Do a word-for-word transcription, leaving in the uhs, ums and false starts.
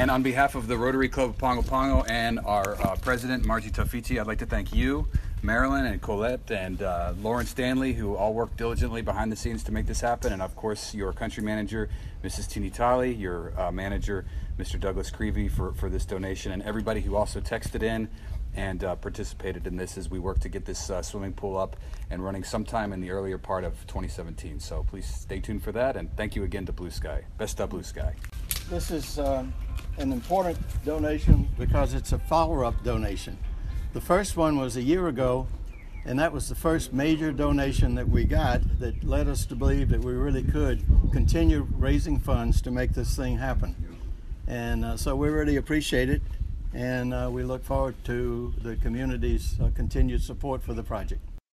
And on behalf of the Rotary Club of Pongo Pongo and our uh, president, Margie Tofici, I'd like to thank you, Marilyn and Colette and uh, Lauren Stanley, who all worked diligently behind the scenes to make this happen, and of course your country manager, Missus Tini Talley, your uh, manager, Mister Douglas Creevy, for, for this donation, and everybody who also texted in and uh, participated in this as we work to get this uh, swimming pool up and running sometime in the earlier part of twenty seventeen. So please stay tuned for that, and thank you again to Blue Sky. Best of Blue Sky. This is um, an important donation because it's a follow-up donation. The first one was a year ago, and that was the first major donation that we got that led us to believe that we really could continue raising funds to make this thing happen. And uh, so we really appreciate it, and uh, we look forward to the community's uh, continued support for the project.